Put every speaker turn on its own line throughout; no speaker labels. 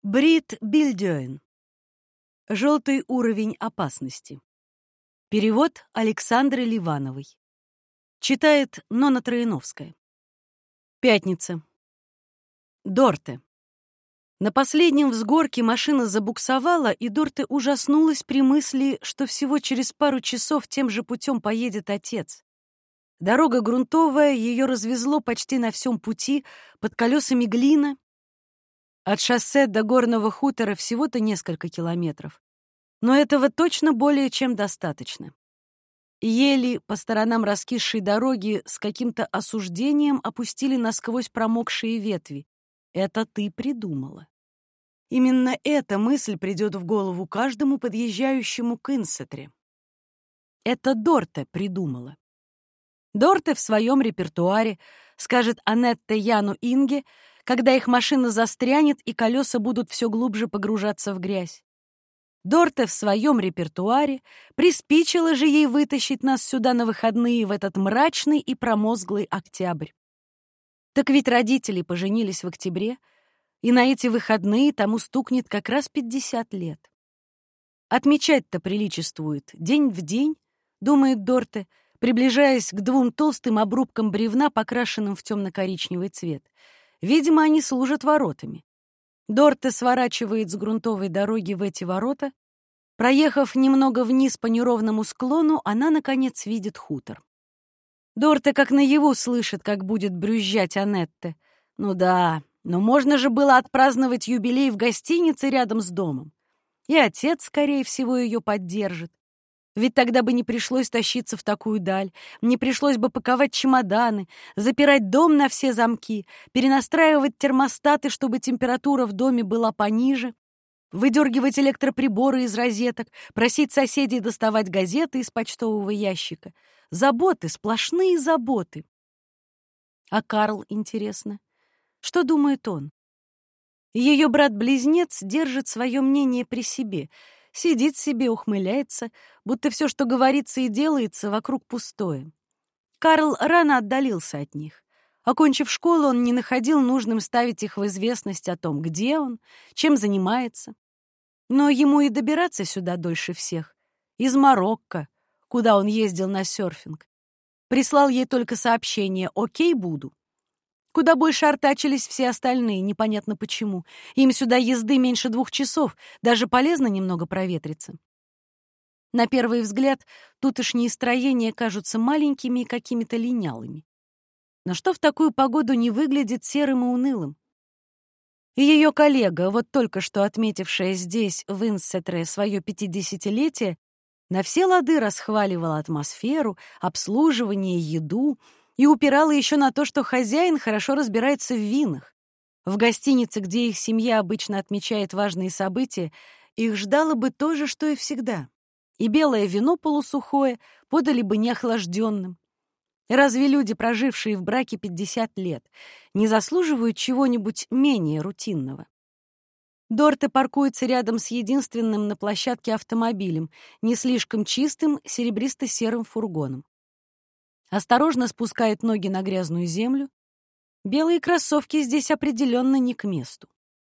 Брит Бильдёен. Желтый уровень опасности. Перевод Александры Ливановой. Читает Нона Троиновская. Пятница. Дорте. На последнем взгорке машина забуксовала, и Дорте ужаснулась при мысли, что всего через пару часов тем же путем поедет отец. Дорога грунтовая, ее развезло почти на всем пути, под колесами глина. От шоссе до горного хутора всего-то несколько километров. Но этого точно более чем достаточно. Ели по сторонам раскисшей дороги с каким-то осуждением опустили насквозь промокшие ветви. Это ты придумала. Именно эта мысль придет в голову каждому подъезжающему к Инсетре. Это Дорте придумала. Дорте в своем репертуаре скажет Анетте Яну Инге, когда их машина застрянет и колеса будут все глубже погружаться в грязь. Дорте в своем репертуаре приспичило же ей вытащить нас сюда на выходные в этот мрачный и промозглый октябрь. Так ведь родители поженились в октябре, и на эти выходные тому стукнет как раз 50 лет. Отмечать-то приличествует день в день, думает Дорте, приближаясь к двум толстым обрубкам бревна, покрашенным в темно-коричневый цвет. Видимо, они служат воротами. Дорте сворачивает с грунтовой дороги в эти ворота. Проехав немного вниз по неровному склону, она, наконец, видит хутор. Дорте как наяву слышит, как будет брюзжать Анетте. Ну да, но можно же было отпраздновать юбилей в гостинице рядом с домом. И отец, скорее всего, ее поддержит. Ведь тогда бы не пришлось тащиться в такую даль, не пришлось бы паковать чемоданы, запирать дом на все замки, перенастраивать термостаты, чтобы температура в доме была пониже, выдергивать электроприборы из розеток, просить соседей доставать газеты из почтового ящика. Заботы, сплошные заботы. А Карл, интересно, что думает он? Ее брат-близнец держит свое мнение при себе — сидит себе, ухмыляется, будто все, что говорится и делается, вокруг пустое. Карл рано отдалился от них. Окончив школу, он не находил нужным ставить их в известность о том, где он, чем занимается. Но ему и добираться сюда дольше всех. Из Марокко, куда он ездил на серфинг. Прислал ей только сообщение «Окей, буду». Куда больше артачились все остальные, непонятно почему. Им сюда езды меньше 2 часов, даже полезно немного проветриться. На первый взгляд, тутошние строения кажутся маленькими и какими-то линялыми. Но что в такую погоду не выглядит серым и унылым? И ее коллега, вот только что отметившая здесь, в Инсетре, свое 50-летие, на все лады расхваливала атмосферу, обслуживание, еду, и упирала еще на то, что хозяин хорошо разбирается в винах. В гостинице, где их семья обычно отмечает важные события, их ждало бы то же, что и всегда. И белое вино полусухое подали бы неохлажденным. Разве люди, прожившие в браке 50 лет, не заслуживают чего-нибудь менее рутинного? Дорте паркуется рядом с единственным на площадке автомобилем, не слишком чистым серебристо-серым фургоном. Осторожно спускает ноги на грязную землю. Белые кроссовки здесь определенно не к месту.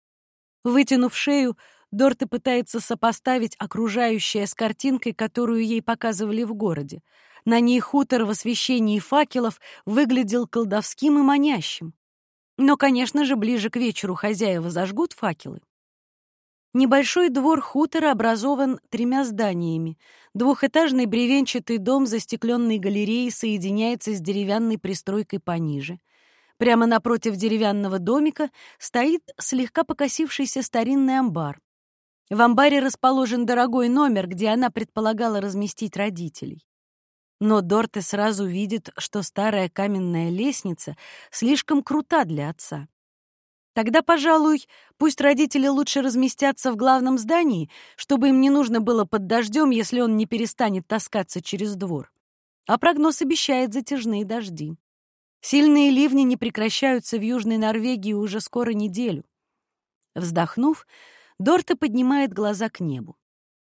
Вытянув шею, Дорте пытается сопоставить окружающее с картинкой, которую ей показывали в городе. На ней хутор в освещении факелов выглядел колдовским и манящим. Но, конечно же, ближе к вечеру хозяева зажгут факелы. Небольшой двор хутора образован 3 зданиями. Двухэтажный бревенчатый дом застекленной галереей соединяется с деревянной пристройкой пониже. Прямо напротив деревянного домика стоит слегка покосившийся старинный амбар. В амбаре расположен дорогой номер, где она предполагала разместить родителей. Но Дорте сразу видит, что старая каменная лестница слишком крута для отца. Тогда, пожалуй, пусть родители лучше разместятся в главном здании, чтобы им не нужно было под дождем, если он не перестанет таскаться через двор. А прогноз обещает затяжные дожди. Сильные ливни не прекращаются в Южной Норвегии уже скоро неделю. Вздохнув, Дорте поднимает глаза к небу.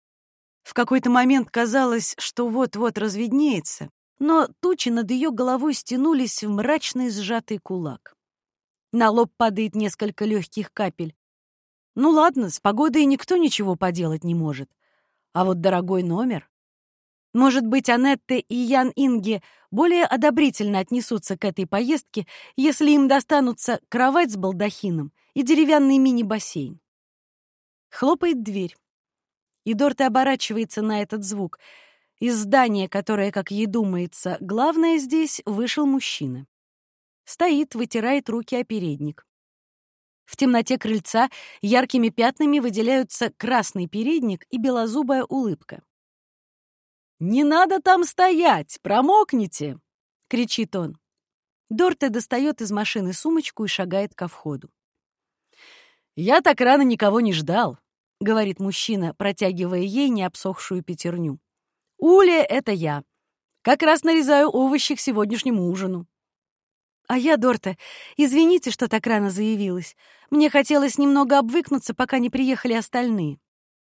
В какой-то момент казалось, что вот-вот разведнеется, но тучи над ее головой стянулись в мрачный сжатый кулак. На лоб падает несколько легких капель. Ну ладно, с погодой никто ничего поделать не может. А вот дорогой номер... Может быть, Анетте и Ян Инге более одобрительно отнесутся к этой поездке, если им достанутся кровать с балдахином и деревянный мини-бассейн. Хлопает дверь, и Дорте оборачивается на этот звук. Из здания, которое, как ей думается, главное здесь, вышел мужчина. Стоит, вытирает руки о передник. В темноте крыльца яркими пятнами выделяются красный передник и белозубая улыбка. «Не надо там стоять! Промокнете!» — кричит он. Дорте достает из машины сумочку и шагает ко входу. «Я так рано никого не ждал», — говорит мужчина, протягивая ей необсохшую пятерню. «Уля — это я. Как раз нарезаю овощи к сегодняшнему ужину». «А я, Дорте, извините, что так рано заявилась. Мне хотелось немного обвыкнуться, пока не приехали остальные».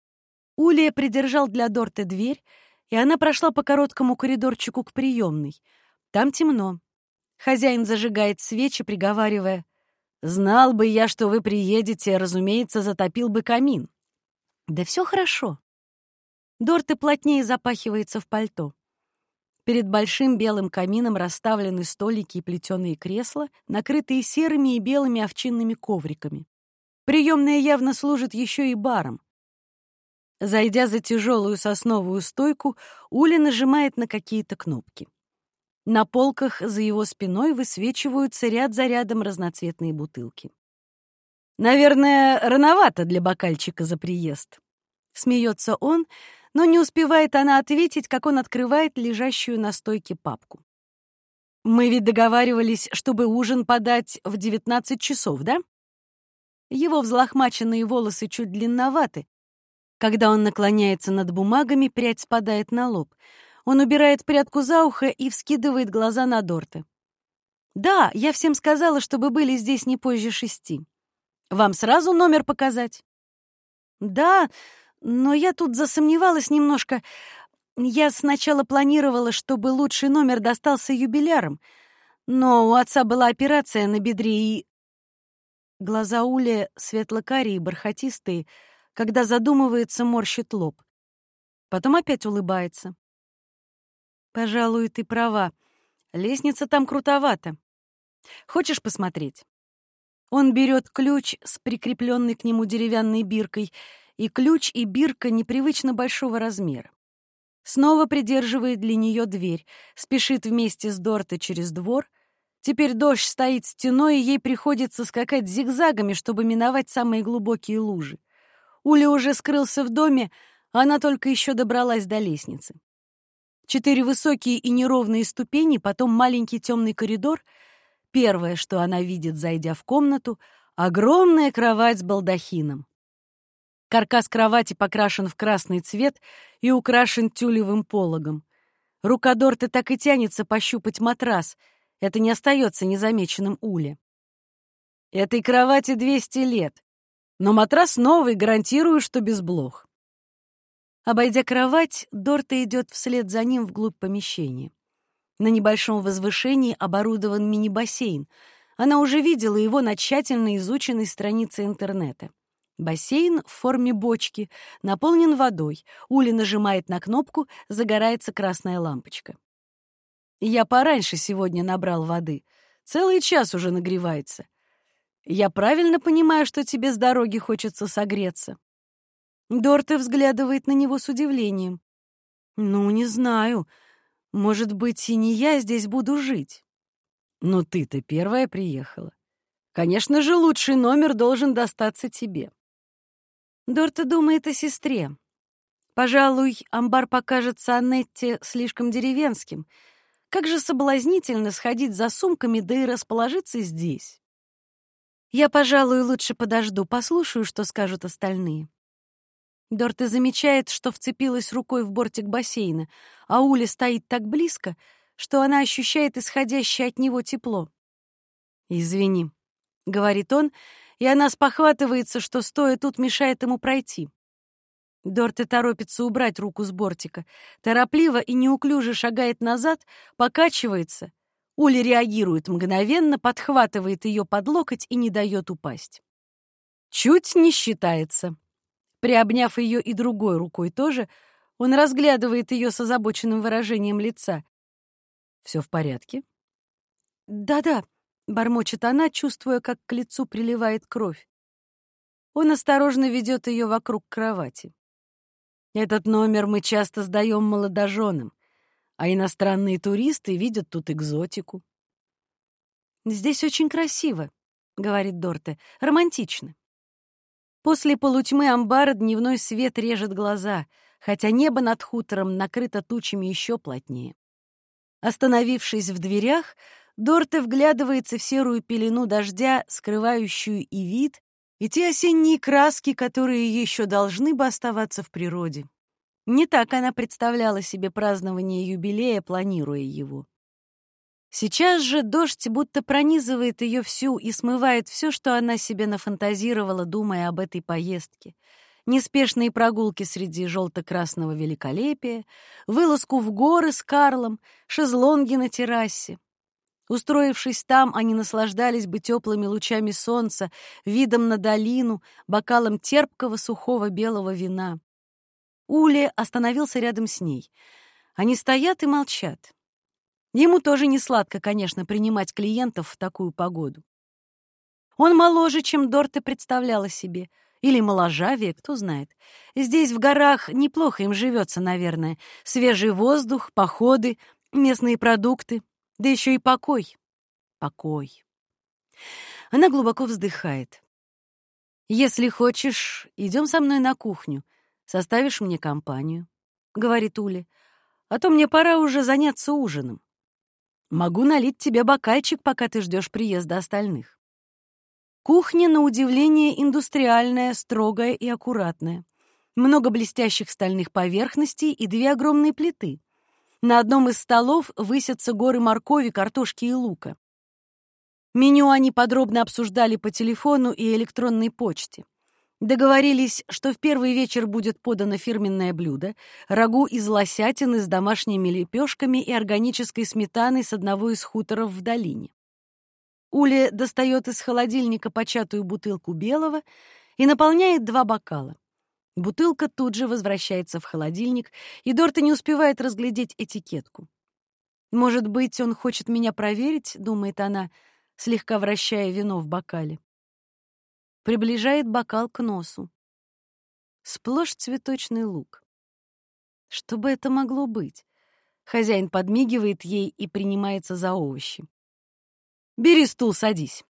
Улья придержал для Дорте дверь, и она прошла по короткому коридорчику к приемной. Там темно. Хозяин зажигает свечи, приговаривая: «Знал бы я, что вы приедете, разумеется, затопил бы камин». «Да все хорошо». Дорте плотнее запахивается в пальто. Перед большим белым камином расставлены столики и плетеные кресла, накрытые серыми и белыми овчинными ковриками. Приемная явно служит еще и баром. Зайдя за тяжелую сосновую стойку, Уля нажимает на какие-то кнопки. На полках за его спиной высвечиваются ряд за рядом разноцветные бутылки. «Наверное, рановато для бокальчика за приезд», — смеется он, но не успевает она ответить, как он открывает лежащую на стойке папку. «Мы ведь договаривались, чтобы ужин подать в 19 часов, да?» Его взлохмаченные волосы чуть длинноваты. Когда он наклоняется над бумагами, прядь спадает на лоб. Он убирает прядку за ухо и вскидывает глаза на Дорте. «Да, я всем сказала, чтобы были здесь не позже 6. Вам сразу номер показать?» «Да, но я тут засомневалась немножко. Я сначала планировала, чтобы лучший номер достался юбилярам, но у отца была операция на бедре и...» Глаза Ули светло-карие, бархатистые, когда задумывается, морщит лоб. Потом опять улыбается. «Пожалуй, ты права. Лестница там крутовата. Хочешь посмотреть?» Он берет ключ с прикрепленной к нему деревянной биркой, и ключ и бирка непривычно большого размера. Снова придерживает для нее дверь, спешит вместе с Дорте через двор. Теперь дождь стоит стеной, и ей приходится скакать зигзагами, чтобы миновать самые глубокие лужи. Уля уже скрылся в доме, а она только еще добралась до лестницы. 4 высокие и неровные ступени, потом маленький темный коридор. Первое, что она видит, зайдя в комнату, — огромная кровать с балдахином. Каркас кровати покрашен в красный цвет и украшен тюлевым пологом. Рука Дорте так и тянется пощупать матрас. Это не остается незамеченным Уле. «Этой кровати 200 лет. Но матрас новый, гарантирую, что без блох». Обойдя кровать, Дорте идет вслед за ним вглубь помещения. На небольшом возвышении оборудован мини-бассейн. Она уже видела его на тщательно изученной странице интернета. Бассейн в форме бочки, наполнен водой. Уля нажимает на кнопку, загорается красная лампочка. «Я пораньше сегодня набрал воды. Целый час уже нагревается. Я правильно понимаю, что тебе с дороги хочется согреться?» Дорте взглядывает на него с удивлением. «Ну, не знаю. Может быть, и не я здесь буду жить». «Но ты-то первая приехала. Конечно же, лучший номер должен достаться тебе». Дорте думает о сестре. Пожалуй, амбар покажется Аннетте слишком деревенским. Как же соблазнительно сходить за сумками, да и расположиться здесь. Я, пожалуй, лучше подожду, послушаю, что скажут остальные. Дорте замечает, что вцепилась рукой в бортик бассейна, а Уля стоит так близко, что она ощущает исходящее от него тепло. «Извини», — говорит он, и она спохватывается, что, стоя тут, мешает ему пройти. Дорте торопится убрать руку с бортика, торопливо и неуклюже шагает назад, покачивается. Уля реагирует мгновенно, подхватывает ее под локоть и не дает упасть. Чуть не считается. Приобняв ее и другой рукой тоже, он разглядывает ее с озабоченным выражением лица. «Все в порядке?» «Да-да», — бормочет она, чувствуя, как к лицу приливает кровь. Он осторожно ведет ее вокруг кровати. «Этот номер мы часто сдаем молодоженам, а иностранные туристы видят тут экзотику». «Здесь очень красиво», — говорит Дорте, — «романтично». После полутьмы амбара дневной свет режет глаза, хотя небо над хутором накрыто тучами еще плотнее. Остановившись в дверях, Дорте вглядывается в серую пелену дождя, скрывающую и вид, и те осенние краски, которые еще должны бы оставаться в природе. Не так она представляла себе празднование юбилея, планируя его. Сейчас же дождь будто пронизывает ее всю и смывает все, что она себе нафантазировала, думая об этой поездке. Неспешные прогулки среди желто-красного великолепия, вылазку в горы с Карлом, шезлонги на террасе. Устроившись там, они наслаждались бы теплыми лучами солнца, видом на долину, бокалом терпкого сухого белого вина. Уле остановился рядом с ней. Они стоят и молчат. Ему тоже не сладко, конечно, принимать клиентов в такую погоду. Он моложе, чем Дорте представляла себе. Или моложавее, кто знает. Здесь, в горах, неплохо им живется, наверное. Свежий воздух, походы, местные продукты. Да еще и покой. Покой. Она глубоко вздыхает. «Если хочешь, идем со мной на кухню. Составишь мне компанию», — говорит Уле. «А то мне пора уже заняться ужином. Могу налить тебе бокальчик, пока ты ждешь приезда остальных». Кухня, на удивление, индустриальная, строгая и аккуратная. Много блестящих стальных поверхностей и 2 огромные плиты. На одном из столов высятся горы моркови, картошки и лука. Меню они подробно обсуждали по телефону и электронной почте. Договорились, что в первый вечер будет подано фирменное блюдо — рагу из лосятины с домашними лепешками и органической сметаной с одного из хуторов в долине. Уля достает из холодильника початую бутылку белого и наполняет 2 бокала. Бутылка тут же возвращается в холодильник, и Дорте не успевает разглядеть этикетку. «Может быть, он хочет меня проверить?» — думает она, слегка вращая вино в бокале. Приближает бокал к носу. Сплошь цветочный лук. Что бы это могло быть? Хозяин подмигивает ей и принимается за овощи. «Бери стул, садись»,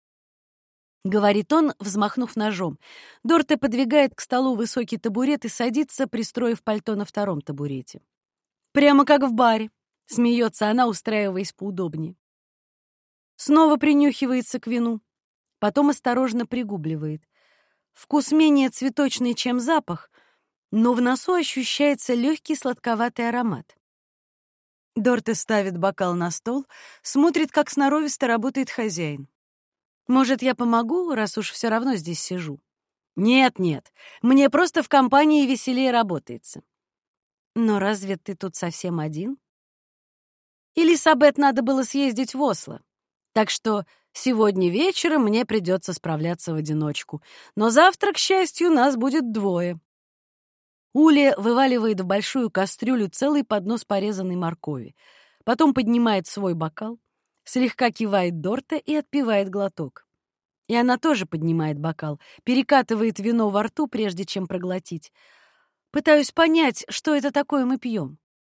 — говорит он, взмахнув ножом. Дорте подвигает к столу высокий табурет и садится, пристроив пальто на 2-м табурете. «Прямо как в баре», — смеется она, устраиваясь поудобнее. Снова принюхивается к вину. Потом осторожно пригубливает. Вкус менее цветочный, чем запах, но в носу ощущается легкий сладковатый аромат. Дорте ставит бокал на стол, смотрит, как сноровисто работает хозяин. «Может, я помогу, раз уж все равно здесь сижу?» «Нет, мне просто в компании веселее работается». «Но разве ты тут совсем один?» «Элисабет надо было съездить в Осло, так что сегодня вечером мне придется справляться в одиночку. Но завтра, к счастью, нас будет 2. Уля вываливает в большую кастрюлю целый поднос порезанной моркови. Потом поднимает свой бокал, слегка кивает Дорте и отпивает глоток. И она тоже поднимает бокал, перекатывает вино во рту, прежде чем проглотить. Пытаюсь понять, что это такое мы пьем.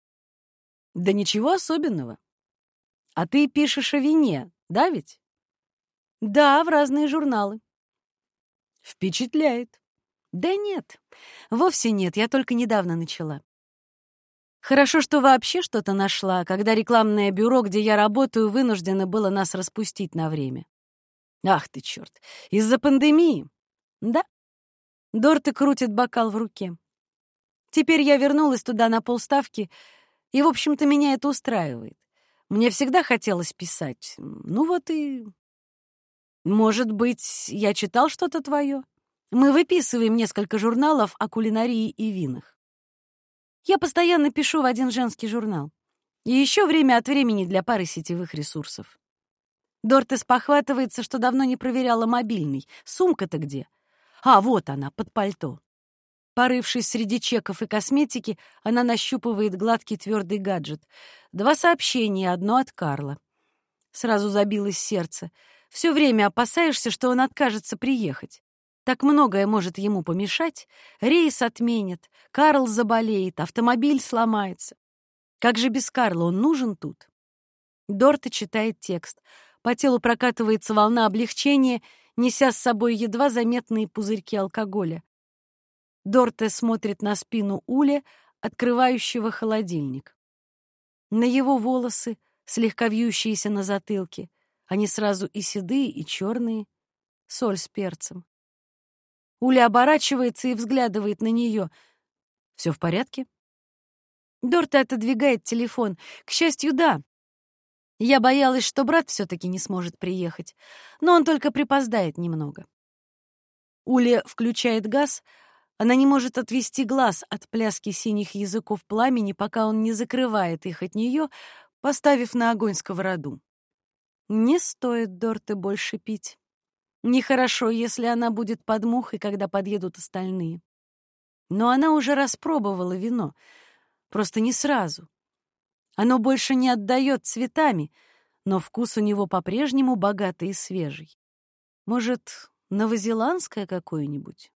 Да ничего особенного. А ты пишешь о вине, да ведь? Да, в разные журналы. Впечатляет. Да нет, вовсе нет, я только недавно начала. Хорошо, что вообще что-то нашла, когда рекламное бюро, где я работаю, вынуждено было нас распустить на время. Ах ты, черт, из-за пандемии? Да. Дорте крутит бокал в руке. Теперь я вернулась туда на полставки, и, в общем-то, меня это устраивает. Мне всегда хотелось писать. Ну вот и... Может быть, я читал что-то твое? Мы выписываем несколько журналов о кулинарии и винах. Я постоянно пишу в один женский журнал. И еще время от времени для пары сетевых ресурсов. Дорте спохватывается, что давно не проверяла мобильный. Сумка-то где? А, вот она, под пальто. Порывшись среди чеков и косметики, она нащупывает гладкий твердый гаджет. 2 сообщения, одно от Карла. Сразу забилось сердце. Все время опасаешься, что он откажется приехать. Так многое может ему помешать. Рейс отменят, Карл заболеет, автомобиль сломается. Как же без Карла, он нужен тут? Дорта читает текст. По телу прокатывается волна облегчения, неся с собой едва заметные пузырьки алкоголя. Дорте смотрит на спину Уля, открывающего холодильник. На его волосы, слегка вьющиеся на затылке, они сразу и седые, и черные, соль с перцем. Уля оборачивается и взглядывает на нее. «Все в порядке?» Дорте отодвигает телефон. «К счастью, да. Я боялась, что брат все-таки не сможет приехать, но он только припоздает немного». Уля включает газ. Она не может отвести глаз от пляски синих языков пламени, пока он не закрывает их от нее, поставив на огонь сковороду. Не стоит Дорте больше пить. Нехорошо, если она будет под мухой, когда подъедут остальные. Но она уже распробовала вино, просто не сразу. Оно больше не отдает цветами, но вкус у него по-прежнему богатый и свежий. Может, новозеландское какое-нибудь?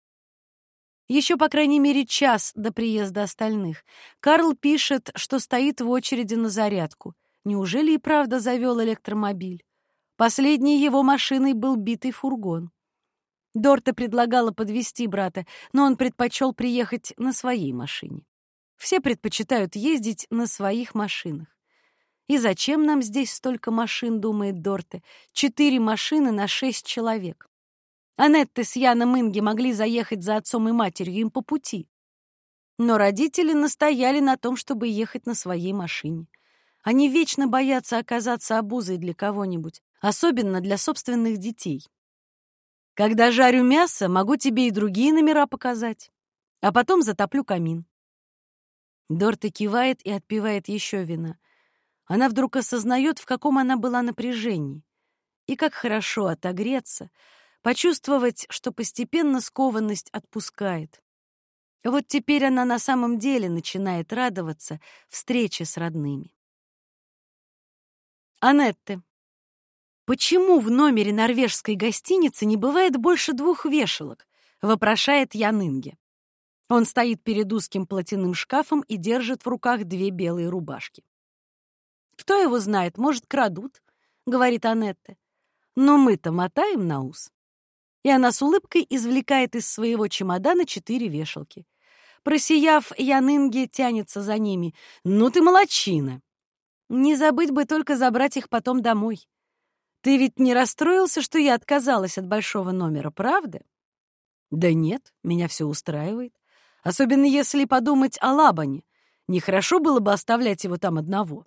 Еще, по крайней мере, час до приезда остальных. Карл пишет, что стоит в очереди на зарядку. Неужели и правда завел электромобиль? Последней его машиной был битый фургон. Дорта предлагала подвезти брата, но он предпочел приехать на своей машине. Все предпочитают ездить на своих машинах. И зачем нам здесь столько машин, думает Дорте? 4 машины на 6 человек. Анетта с Яном Инги могли заехать за отцом и матерью, им по пути. Но родители настояли на том, чтобы ехать на своей машине. Они вечно боятся оказаться обузой для кого-нибудь, особенно для собственных детей. Когда жарю мясо, могу тебе и другие номера показать, а потом затоплю камин. Дорта кивает и отпивает еще вина. Она вдруг осознает, в каком она была напряжении. И как хорошо отогреться, почувствовать, что постепенно скованность отпускает. Вот теперь она на самом деле начинает радоваться встрече с родными. Анетте. «Почему в номере норвежской гостиницы не бывает больше 2 вешалок?» — вопрошает Ян Инге. Он стоит перед узким платяным шкафом и держит в руках 2 белые рубашки. «Кто его знает, может, крадут», — говорит Анетте. «Но мы-то мотаем на ус». И она с улыбкой извлекает из своего чемодана 4 вешалки. Просияв, Ян Инге тянется за ними. «Ну ты молодчина! Не забыть бы только забрать их потом домой. Ты ведь не расстроился, что я отказалась от большого номера, правда?» «Да нет, меня все устраивает. Особенно если подумать о Лабане. Нехорошо было бы оставлять его там одного».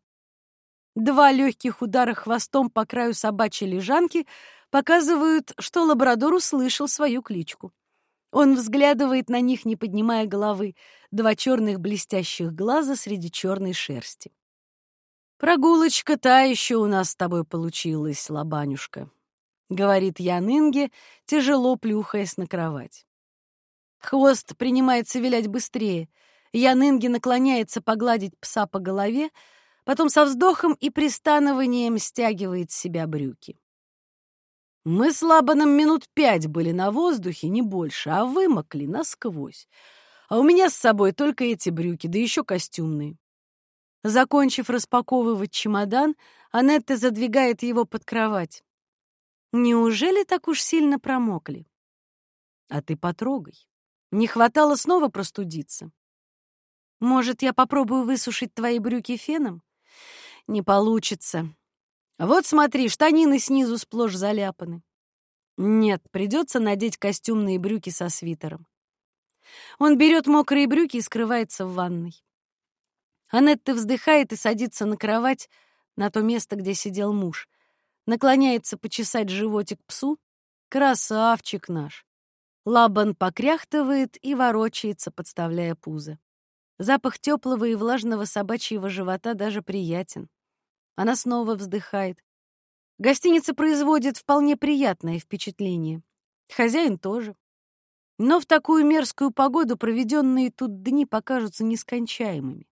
2 легких удара хвостом по краю собачьей лежанки показывают, что лабрадор услышал свою кличку. Он взглядывает на них, не поднимая головы, 2 черных блестящих глаза среди черной шерсти. «Прогулочка та еще у нас с тобой получилась, Лабанюшка», — говорит Ян Инге, тяжело плюхаясь на кровать. Хвост принимается вилять быстрее. Ян Инге наклоняется погладить пса по голове, потом со вздохом и пристанованием стягивает с себя брюки. «Мы с Лабаном минут 5 были на воздухе, не больше, а вымокли насквозь. А у меня с собой только эти брюки, да еще костюмные». Закончив распаковывать чемодан, Анетта задвигает его под кровать. «Неужели так уж сильно промокли?» «А ты потрогай. Не хватало снова простудиться». «Может, я попробую высушить твои брюки феном?» «Не получится. Вот смотри, штанины снизу сплошь заляпаны». «Нет, придется надеть костюмные брюки со свитером». Он берет мокрые брюки и скрывается в ванной. Анетта вздыхает и садится на кровать, на то место, где сидел муж. Наклоняется почесать животик псу. Красавчик наш. Лабан покряхтывает и ворочается, подставляя пузо. Запах теплого и влажного собачьего живота даже приятен. Она снова вздыхает. Гостиница производит вполне приятное впечатление. Хозяин тоже. Но в такую мерзкую погоду проведенные тут дни покажутся нескончаемыми.